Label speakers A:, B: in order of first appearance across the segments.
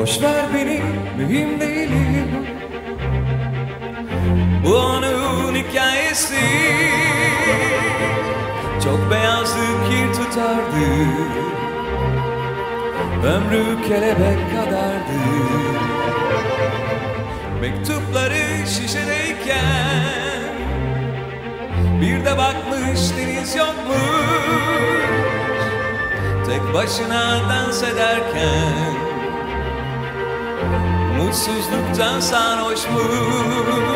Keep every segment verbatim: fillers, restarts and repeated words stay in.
A: Boş ver beni, mühim değilim. Bu onun hikayesi. Çok beyazdı, kir tutardı. Ömrü kelebek kadardı. Mektupları şişedeyken bir de bakmış deniz yokmuş. Tek başına dans ederken mutsuzluktan sarhoşmuş.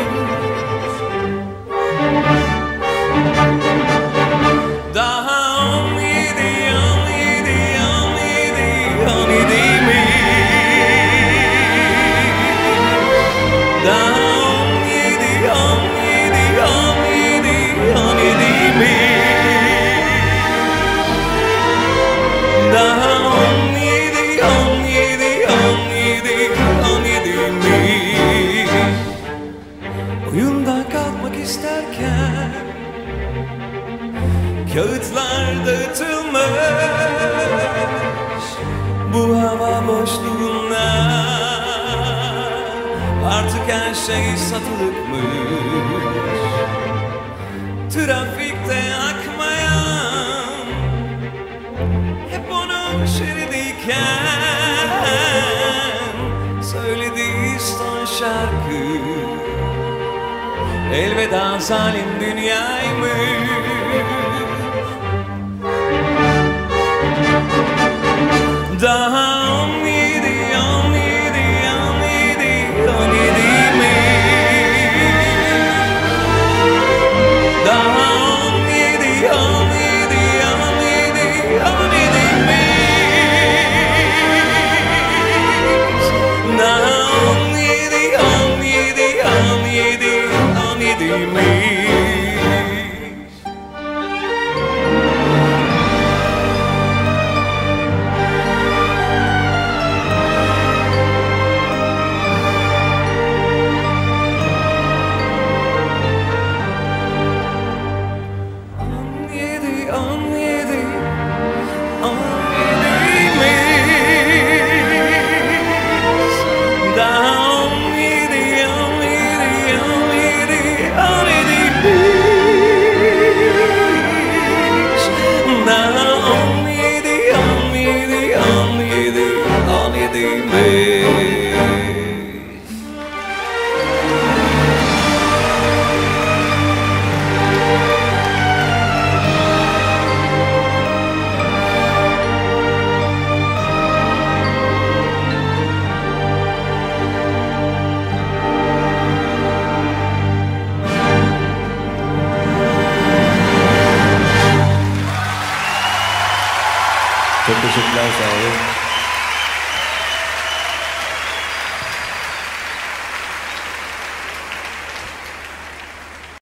A: Daha on yedi, on yedi, on yedi, on yedi mi? Daha on yedi, on yedi, on yedi, on yedi mi? Daha on yedi, on yedi, on yedi, on yedi mi? Oyundan kalkmak isterken kağıtlar dağıtılmış. Bu hava boşluğunda artık her şey satılıkmış. Trafikte akmayan hep onun şeridiyken söylediği son şarkı elveda zalim dünyaymış. Daha on yedi, on yedi, on yedi, on yedi mi? Daha on yedi, on yedi, on yedi, on yedi mi? Daha on yedi, on yedi, on yedi, on yedi mi?
B: Çok teşekkürler, sağ olun.